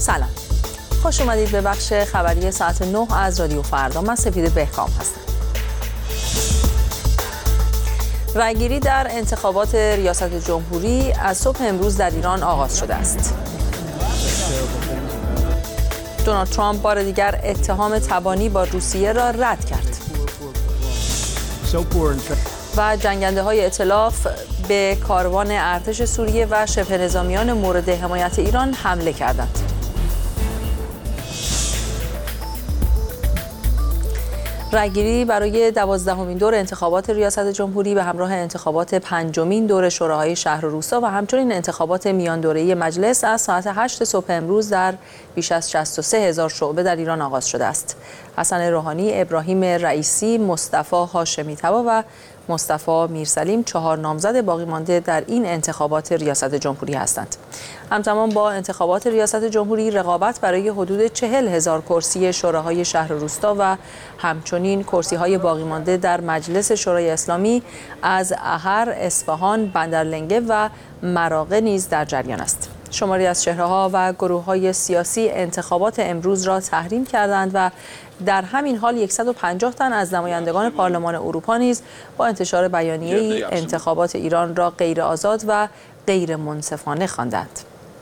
سلام، خوش اومدید به بخش خبری ساعت 9 از رادیو فردا. من سپید بهکام هستم. رأیگیری در انتخابات ریاست جمهوری از صبح امروز در ایران آغاز شده است. دونالد ترامپ بار دیگر اتهام تبانی با روسیه را رد کرد. و جنگنده‌های ائتلاف به کاروان ارتش سوریه و شبه نظامیان مورد حمایت ایران حمله کردند. رأیگیری برای 12مین دور انتخابات ریاست جمهوری به همراه انتخابات 5مین دور شوراهای شهر و روستا و همچنین انتخابات میان دوره‌ای مجلس از ساعت 8 صبح امروز در بیش از 63,000 شعبه در ایران آغاز شده است. حسن روحانی، ابراهیم رئیسی، مصطفی هاشمی‌طبا و مصطفی میرسلیم 4 نامزد باقی مانده در این انتخابات ریاست جمهوری هستند. همزمان با انتخابات ریاست جمهوری رقابت برای حدود 40,000 کرسی شوراهای شهر و روستا و همچنین کرسی‌های باقی مانده در مجلس شورای اسلامی از احر، اصفهان، بندرلنگه و مراغه نیز در جریان است. شماری از چهره‌ها و گروه‌های سیاسی انتخابات امروز را تحریم کردند و در همین حال 150 تن از نمایندگان پارلمان اروپا نیز با انتشار بیانیه‌ای انتخابات ایران را غیر آزاد و غیر منصفانه خواندند.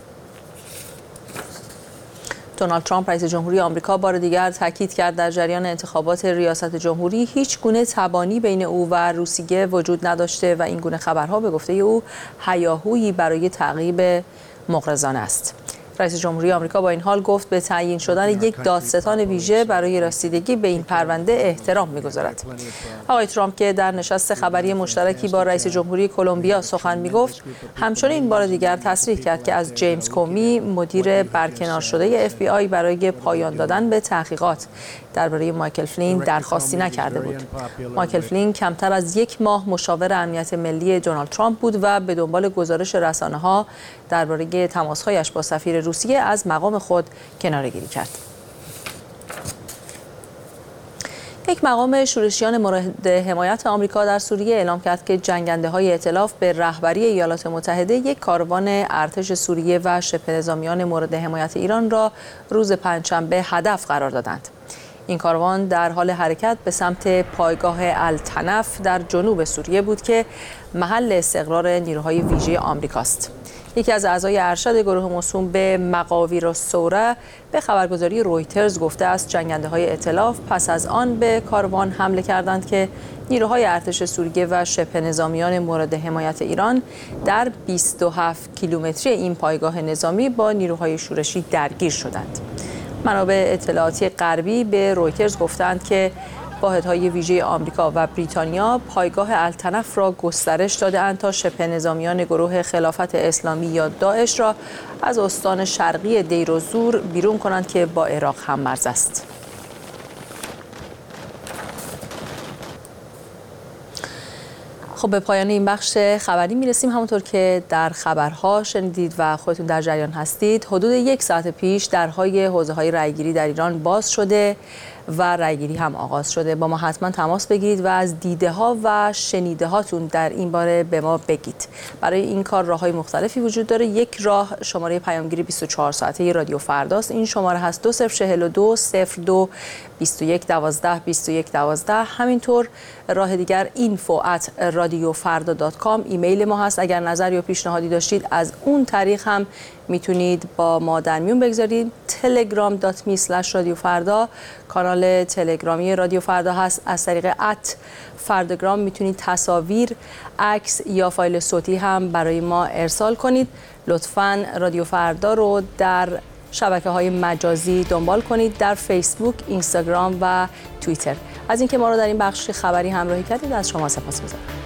دونالد ترامپ رئیس جمهوری آمریکا بار دیگر تاکید کرد در جریان انتخابات ریاست جمهوری هیچ گونه تبانی بین او و روسیه وجود نداشته و این گونه خبرها به گفته او هیاهویی برای تعقیب مغرضانه است. رئیس جمهوری آمریکا با این حال گفت به تعیین شدن یک دادستان ویژه برای رسیدگی به این پرونده احترام می‌گذارد. آقای ترامپ که در نشست خبری مشترکی با رئیس جمهوری کلمبیا سخن می‌گفت، همچنین بار دیگر تصریح کرد که از جیمز کومی، مدیر برکنار شده FBI، برای پایان دادن به تحقیقات درباره مایکل فلین درخواستی نکرده بود. مایکل فلین کمتر از 1 ماه مشاور امنیت ملی دونالد ترامپ بود و به دنبال گزارش رسانه‌ها درباره تماس‌هایش با سفیر روسیه از مقام خود کناره‌گیری کرد. یک مقام شورشیان مورد حمایت آمریکا در سوریه اعلام کرد که جنگنده‌های ائتلاف به رهبری ایالات متحده یک کاروان ارتش سوریه و شبه نظامیان مورد حمایت ایران را روز پنجشنبه هدف قرار دادند. این کاروان در حال حرکت به سمت پایگاه التنف در جنوب سوریه بود که محل استقرار نیروهای ویژه آمریکاست. یکی از اعضای ارشد گروه موسوم به مقاویر الثوره به خبرگزاری رویترز گفته است جنگنده‌های ائتلاف پس از آن به کاروان حمله کردند که نیروهای ارتش سوریه و شبه نظامیان مورد حمایت ایران در 27 کیلومتری این پایگاه نظامی با نیروهای شورشی درگیر شدند. منابع اطلاعاتی غربی به رویترز گفتند که واحدهای ویژه آمریکا و بریتانیا پایگاه التنف را گسترش داده‌اند تا شبه نظامیان گروه خلافت اسلامی یا داعش را از استان شرقی دیر و زور بیرون کنند که با عراق هم مرز است. خب به پایان این بخش خبری میرسیم. همونطور که در خبرها شنیدید و خودتون در جریان هستید، حدود 1 ساعت پیش درهای حوزه‌های رأیگیری در ایران باز شده و رأیگیری هم آغاز شده. با ما حتما تماس بگیرید و از دیده ها و شنیده هاتون در این باره به ما بگید. برای این کار راههای مختلفی وجود داره. یک راه شماره پیامگیری 24 ساعته رادیو فرداست. این شماره هست 2042 02 21 12 21 12. همینطور راه دیگر info@radiofarda.com ایمیل ما هست. اگر نظر یا پیشنهادی داشتید از اون طریق هم میتونید با ما در میون بگذارید. telegram.me/radiofarda کانال تلگرامی رادیو فردا هست. از طریق @فرداگرام میتونید تصاویر، عکس یا فایل صوتی هم برای ما ارسال کنید. لطفاً رادیو فردا رو در شبکه‌های مجازی دنبال کنید، در فیسبوک، اینستاگرام و توییتر. از اینکه ما رو در این بخش خبری همراهی کردید از شما سپاسگزارم.